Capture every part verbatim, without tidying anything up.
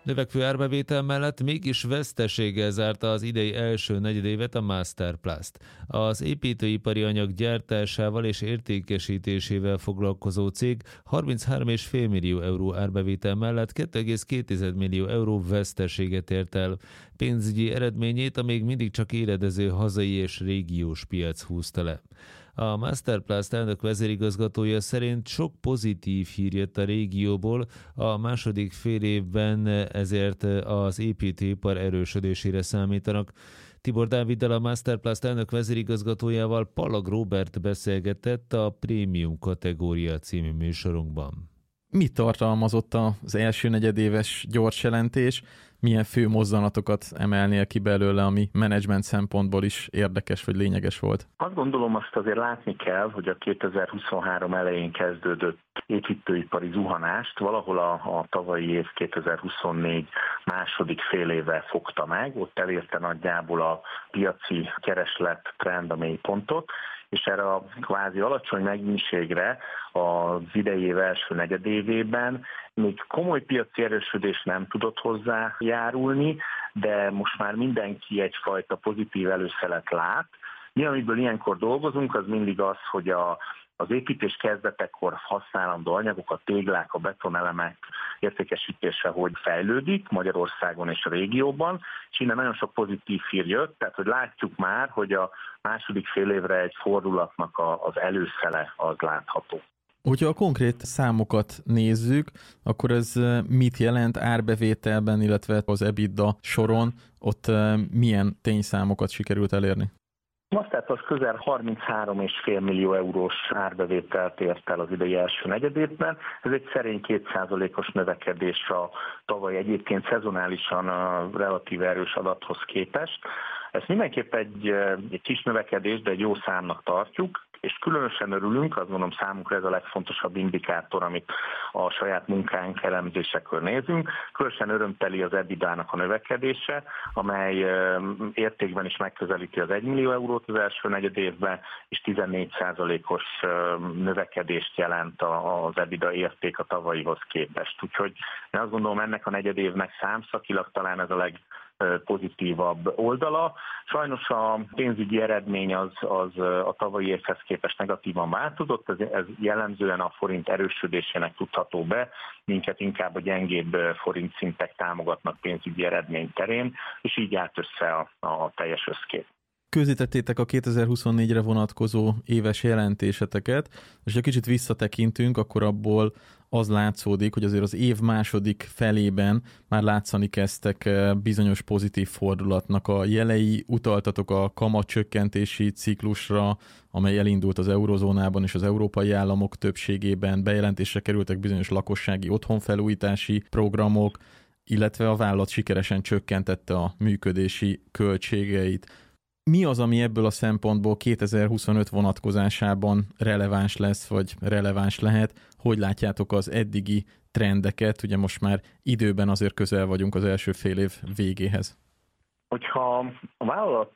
Növekvő árbevétel mellett mégis veszteséggel zárta az idei első negyedévet a Masterplast. Az építőipari anyag gyártásával és értékesítésével foglalkozó cég harminchárom egész öt millió euró árbevétel mellett két egész két millió euró veszteséget ért el. Pénzügyi eredményét a még mindig csak éledező hazai és régiós piac húzta le. A Masterplast elnök vezérigazgatója szerint sok pozitív hír jött a régióból, a második fél évben ezért az építőipar erősödésére számítanak. Tibor Dáviddal, a Masterplast elnök vezérigazgatójával Palag Róbert beszélgetett a Prémium kategória című műsorunkban. Mit tartalmazott az első negyedéves gyors jelentés? Milyen fő mozzanatokat emelnél ki belőle, ami menedzsment szempontból is érdekes vagy lényeges volt? Azt gondolom, azt azért látni kell, hogy a kétezer-huszonhárom elején kezdődött építőipari zuhanást valahol a, a tavalyi év kétezer-huszonnégy második fél éve fogta meg, ott elérte nagyjából a piaci kereslet trend a mélypontot, és erre a kvázi alacsony megnyűségre az idei év első negyedévében még komoly piaci erősödés nem tudott hozzájárulni, de most már mindenki egyfajta pozitív előszelet lát. Mi, amiből ilyenkor dolgozunk, az mindig az, hogy a az építés kezdetekor használandó anyagok, a téglák, a betonelemek értékesítése hogy fejlődik Magyarországon és a régióban, és innen nagyon sok pozitív hír jött, tehát hogy látjuk már, hogy a második fél évre egy fordulatnak a, az előszele az látható. Hogyha a konkrét számokat nézzük, akkor ez mit jelent árbevételben, illetve az EBITDA soron, ott milyen tényszámokat sikerült elérni? Tehát az közel harminchárom egész öt millió eurós árbevételt ért el az idei első negyedévben. Ez egy szerény két százalékos növekedés a tavaly egyébként szezonálisan a relatív erős adathoz képest. Ez mindenképp egy, egy kis növekedés, de egy jó számnak tartjuk, és különösen örülünk, azt gondolom számunkra ez a legfontosabb indikátor, amit a saját munkánk elemzésekről nézünk. Különösen örömteli az EBITDA-nak a növekedése, amely értékben is megközelíti az egy millió eurót az első negyedévben, és tizennégy százalékos növekedést jelent az EBITDA érték a tavalyihoz képest. Úgyhogy én azt gondolom, ennek a negyedévnek számszakilag talán ez a leg pozitívabb oldala. Sajnos a pénzügyi eredmény az, az a tavalyi évhez képest negatívan változott, ez, ez jellemzően a forint erősödésének tudható be, minket inkább a gyengébb forint szintek támogatnak pénzügyi eredmény terén, és így állt össze a, a teljes összkép. Közzétettétek a kétezer-huszonnégyre vonatkozó éves jelentéseteket, és ha kicsit visszatekintünk, akkor abból az látszódik, hogy azért az év második felében már látszani kezdtek bizonyos pozitív fordulatnak a jelei, utaltatok a kamatcsökkentési ciklusra, amely elindult az eurozónában és az európai államok többségében, bejelentésre kerültek bizonyos lakossági otthonfelújítási programok, illetve a vállalat sikeresen csökkentette a működési költségeit. Mi az, ami ebből a szempontból kétezer-huszonöt vonatkozásában releváns lesz, vagy releváns lehet? Hogy látjátok az eddigi trendeket? Ugye most már időben azért közel vagyunk az első fél év végéhez. Hogyha a vállalat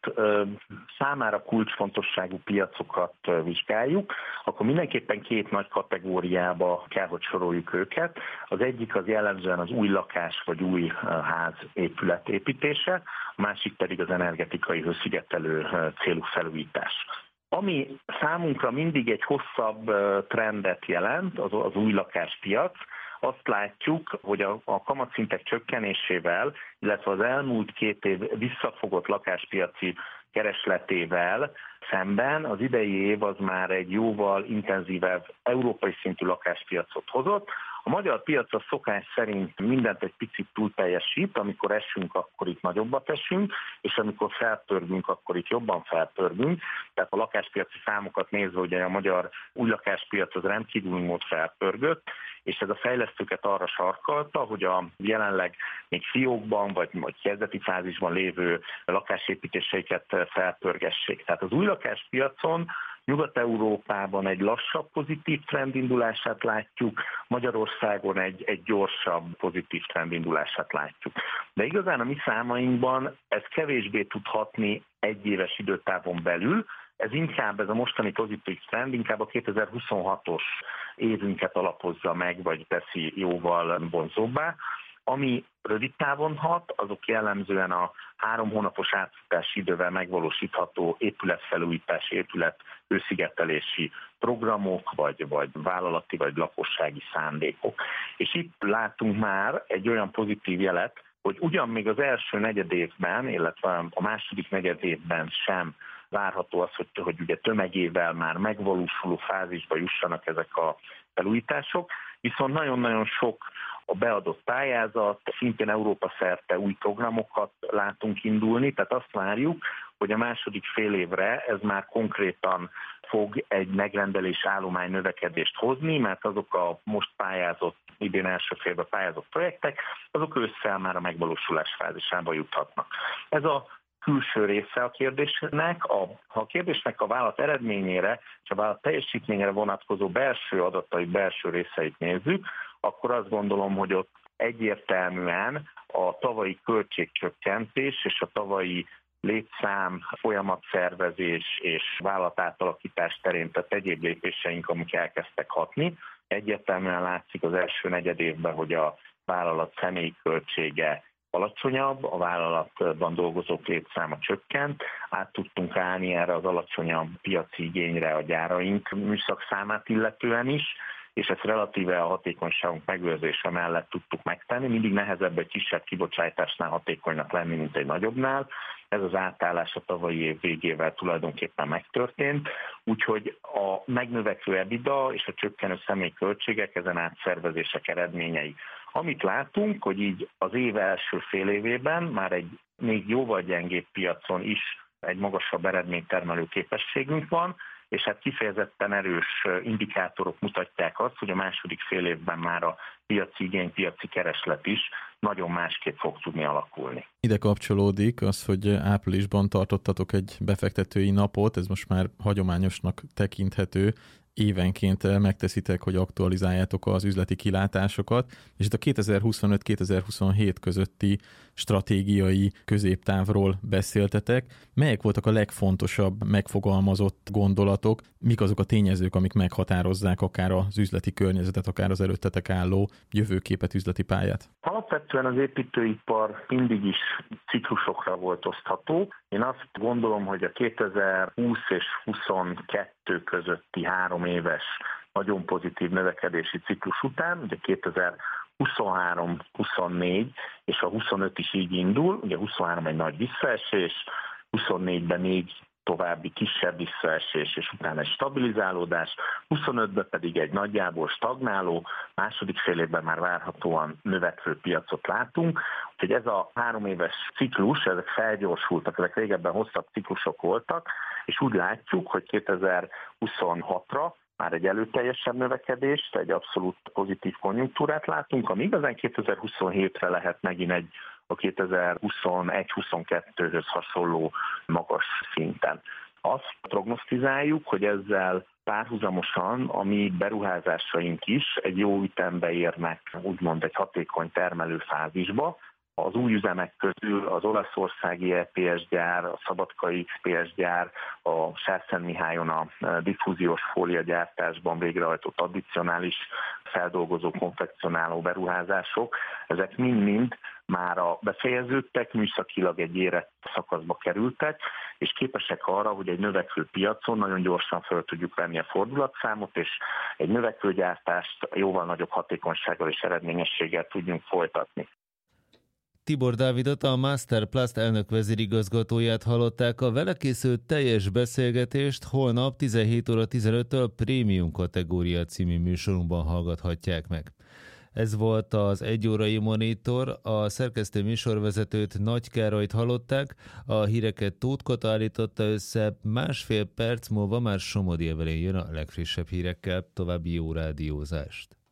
számára kulcsfontosságú piacokat vizsgáljuk, akkor mindenképpen két nagy kategóriába kell, hogy soroljuk őket. Az egyik az jellemzően az új lakás vagy új ház épület építése, a másik pedig az energetikai hőszigetelő célú felújítás. Ami számunkra mindig egy hosszabb trendet jelent, az, az új lakáspiac, azt látjuk, hogy a, a kamatszintek csökkenésével, illetve az elmúlt két év visszafogott lakáspiaci keresletével szemben az idei év az már egy jóval intenzívebb európai szintű lakáspiacot hozott. A magyar piac a szokás szerint mindent egy picit túl teljesít, amikor esünk, akkor itt nagyobbat esünk, és amikor felpörgünk, akkor itt jobban felpörgünk. Tehát a lakáspiaci számokat nézve, ugye a magyar új lakáspiac az rendkívül mód felpörgött, és ez a fejlesztőket arra sarkalta, hogy a jelenleg még fiókban vagy, vagy kezdeti fázisban lévő lakásépítéseiket felpörgessék. Tehát az új lakáspiacon Nyugat-Európában egy lassabb pozitív trendindulását látjuk, Magyarországon egy, egy gyorsabb pozitív trendindulását látjuk. De igazán a mi számainkban ez kevésbé tud hatni egy éves időtávon belül, ez inkább, ez a mostani pozitív trend inkább a kétezer-huszonhatos évünket alapozza meg, vagy teszi jóval vonzóbbá. Ami rövid távon hat, azok jellemzően a három hónapos átfutási idővel megvalósítható épületfelújítási, épület őszigetelési programok, vagy, vagy vállalati, vagy lakossági szándékok. És itt látunk már egy olyan pozitív jelet, hogy ugyan még az első negyedévben, illetve a második negyedévben sem várható az, hogy, hogy ugye tömegével már megvalósuló fázisba jussanak ezek a felújítások, viszont nagyon-nagyon sok a beadott pályázat, szintén Európa szerte új programokat látunk indulni, tehát azt várjuk, hogy a második fél évre ez már konkrétan fog egy megrendelés állomány növekedést hozni, mert azok a most pályázott, idén első félben pályázott projektek, azok ősszel már a megvalósulás fázisába juthatnak. Ez a külső része a kérdésnek, a, ha a kérdésnek a vállalat eredményére és a vállalat teljesítményére vonatkozó belső adatai, belső részeit nézzük, akkor azt gondolom, hogy ott egyértelműen a tavalyi költségcsökkentés és a tavalyi létszám, folyamatszervezés és vállalatátalakítás terén, tehát egyéb lépéseink, amik elkezdtek hatni. Egyértelműen látszik az első negyed évben, hogy a vállalat személyi költsége alacsonyabb, a vállalatban dolgozók létszáma csökkent, át tudtunk állni erre az alacsonyabb piaci igényre a gyáraink műszakszámát illetően is, és ezt relatíve a hatékonyságunk megőrzése mellett tudtuk megtenni. Mindig nehezebb egy kisebb kibocsátásnál hatékonynak lenni, mint egy nagyobbnál. Ez az átállás a tavalyi év végével tulajdonképpen megtörtént, úgyhogy a megnövekvő EBITDA és a csökkenő személyköltségek ezen átszervezések eredményei. Amit látunk, hogy így az év első fél évében már egy még jóval gyengébb piacon is egy magasabb eredménytermelő képességünk van, és hát kifejezetten erős indikátorok mutatják azt, hogy a második fél évben már a piaci igény, piaci kereslet is nagyon másképp fog tudni alakulni. Ide kapcsolódik az, hogy áprilisban tartottatok egy befektetői napot, ez most már hagyományosnak tekinthető, évenként megteszitek, hogy aktualizáljátok az üzleti kilátásokat, és itt a kétezer-huszonöt kétezer-huszonhét közötti stratégiai középtávról beszéltetek. Melyek voltak a legfontosabb megfogalmazott gondolatok? Mik azok a tényezők, amik meghatározzák akár az üzleti környezetet, akár az előttetek álló jövőképet, üzleti pályát? Alapvetően az építőipar mindig is ciklusokra volt osztható. Én azt gondolom, hogy a kétezer-húsz és huszonkettő közötti három éves nagyon pozitív növekedési ciklus után, ugye kétezer-huszonhárom huszonnégy és a huszonöt is így indul, ugye huszonhárom egy nagy visszaesés, huszonnégyben négy további kisebb visszaesés, és utána egy stabilizálódás, huszonötben pedig egy nagyjából stagnáló, második fél évben már várhatóan növekvő piacot látunk. Úgyhogy ez a három éves ciklus, ezek felgyorsultak, ezek régebben hosszabb ciklusok voltak, és úgy látjuk, hogy kétezer-huszonhatra már egy előteljesebb növekedést, egy abszolút pozitív konjunktúrát látunk, ami igazán kétezer-huszonhétre lehet megint egy a kétezer-huszonegy huszonkettőhöz hasonló magas szinten. Azt prognosztizáljuk, hogy ezzel párhuzamosan a mi beruházásaink is egy jó ütembe érnek, úgymond egy hatékony termelőfázisba. Az új üzemek közül az olaszországi é pé es gyár, a szabadkai iksz pé es gyár, a Sárszentmihályon a diffúziós fóliagyártásban végrehajtott addicionális feldolgozó, konfekcionáló beruházások, ezek mind-mind már a befejeződtek, műszakilag egy érett szakaszba kerültek, és képesek arra, hogy egy növekvő piacon nagyon gyorsan föl tudjuk venni a fordulatszámot, és egy növekvő gyártást jóval nagyobb hatékonysággal és eredményességgel tudjunk folytatni. Tibor Dávidot, a Masterplast elnök vezérigazgatóját hallották. A vele készült teljes beszélgetést holnap tizenhét óra tizenöttől Prémium kategória című műsorunkban hallgathatják meg. Ez volt az egyórai monitor, a szerkesztő műsorvezetőt Nagy Károlyt hallották, a híreket Tóth Kata állította össze, másfél perc múlva már Somodi Evelyn jön a legfrissebb hírekkel, további jó rádiózást.